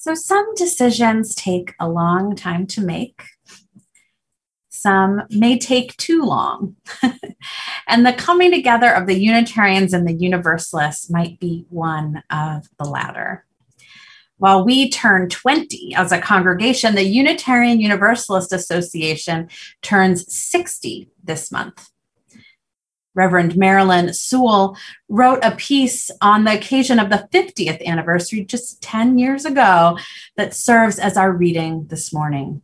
So some decisions take a long time to make. Some may take too long. And the coming together of the Unitarians and the Universalists might be one of the latter. While we turn 20 as a congregation, the Unitarian Universalist Association turns 60 this month. Reverend Marilyn Sewell wrote a piece on the occasion of the 50th anniversary just 10 years ago that serves as our reading this morning.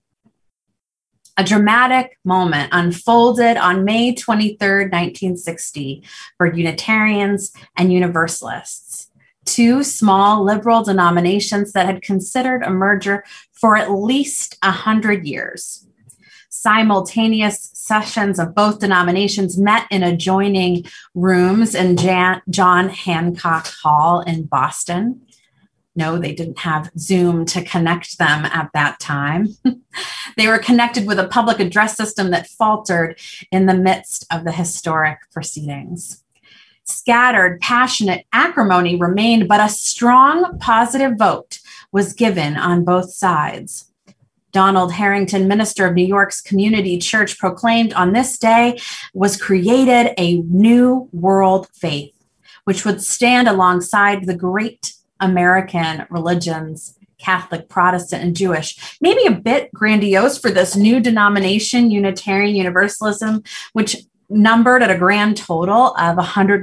A dramatic moment unfolded on May 23rd, 1960 for Unitarians and Universalists, two small liberal denominations that had considered a merger for at least 100 years. Simultaneous sessions of both denominations met in adjoining rooms in John Hancock Hall in Boston. No, they didn't have Zoom to connect them at that time. They were connected with a public address system that faltered in the midst of the historic proceedings. Scattered, passionate acrimony remained, but a strong positive vote was given on both sides. Donald Harrington, minister of New York's Community Church, proclaimed on this day was created a new world faith, which would stand alongside the great American religions, Catholic, Protestant, and Jewish. Maybe a bit grandiose for this new denomination, Unitarian Universalism, which numbered at a grand total of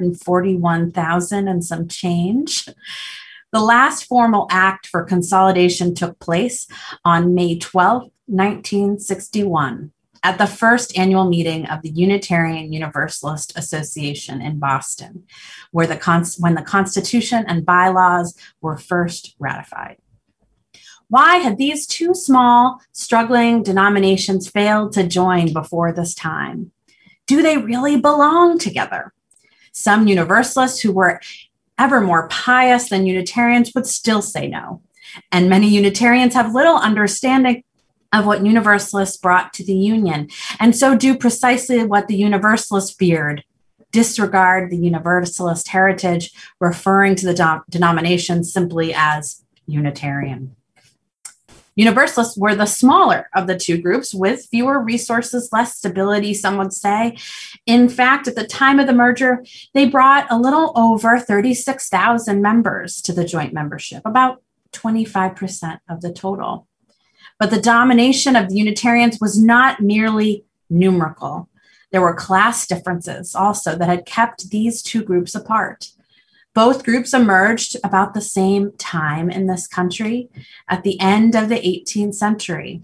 141,000 and some change. The last formal act for consolidation took place on May 12, 1961, at the first annual meeting of the Unitarian Universalist Association in Boston, where when the Constitution and bylaws were first ratified. Why had these two small, struggling denominations failed to join before this time? Do they really belong together? Some Universalists who were ever more pious than Unitarians would still say no. And many Unitarians have little understanding of what Universalists brought to the Union, and so do precisely what the Universalists feared: disregard the Universalist heritage, referring to the denomination simply as Unitarian. Universalists were the smaller of the two groups, with fewer resources, less stability, some would say. In fact, at the time of the merger, they brought a little over 36,000 members to the joint membership, about 25% of the total. But the domination of the Unitarians was not merely numerical. There were class differences also that had kept these two groups apart. Both groups emerged about the same time in this country, at the end of the 18th century.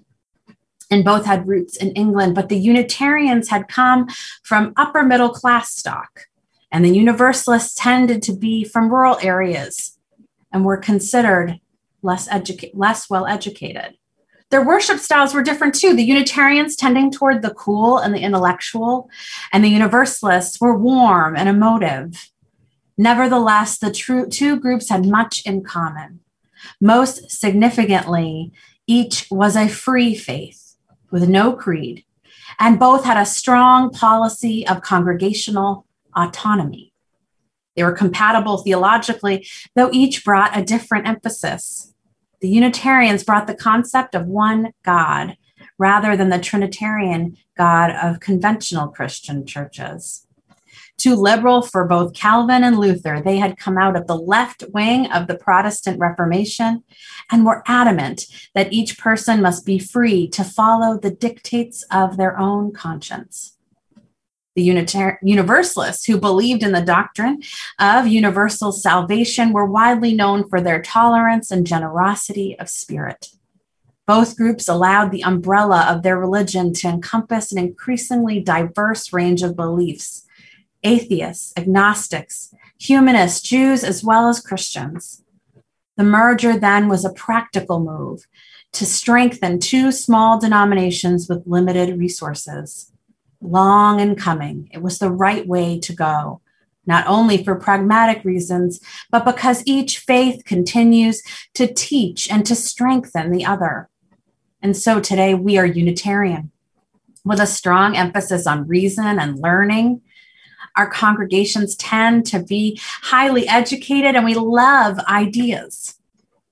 And both had roots in England, but the Unitarians had come from upper middle class stock, and the Universalists tended to be from rural areas and were considered less well educated. Their worship styles were different too. The Unitarians tending toward the cool and the intellectual, and the Universalists were warm and emotive. Nevertheless, the two groups had much in common. Most significantly, each was a free faith with no creed, and both had a strong policy of congregational autonomy. They were compatible theologically, though each brought a different emphasis. The Unitarians brought the concept of one God, rather than the Trinitarian God of conventional Christian churches. Too liberal for both Calvin and Luther, they had come out of the left wing of the Protestant Reformation and were adamant that each person must be free to follow the dictates of their own conscience. The Universalists, who believed in the doctrine of universal salvation, were widely known for their tolerance and generosity of spirit. Both groups allowed the umbrella of their religion to encompass an increasingly diverse range of beliefs: atheists, agnostics, humanists, Jews, as well as Christians. The merger then was a practical move to strengthen two small denominations with limited resources. Long in coming, it was the right way to go, not only for pragmatic reasons, but because each faith continues to teach and to strengthen the other. And so today we are Unitarian, with a strong emphasis on reason and learning. Our congregations tend to be highly educated, and we love ideas.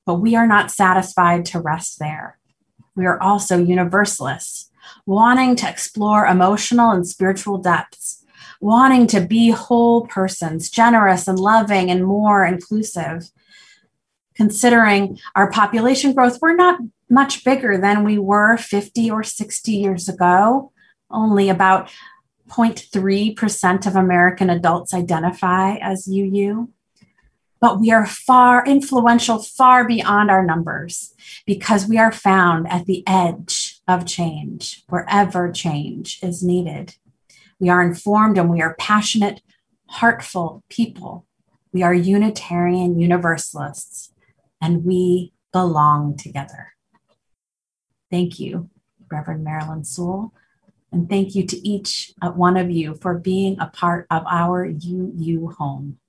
But we are not satisfied to rest there. We are also universalists, wanting to explore emotional and spiritual depths, wanting to be whole persons, generous and loving and more inclusive. Considering our population growth, we're not much bigger than we were 50 or 60 years ago. Only about 0.3% of American adults identify as UU. But we are far influential, far beyond our numbers, because we are found at the edge of change, wherever change is needed. We are informed and we are passionate, heartful people. We are Unitarian Universalists, and we belong together. Thank you, Reverend Marilyn Sewell, and thank you to each one of you for being a part of our UU home.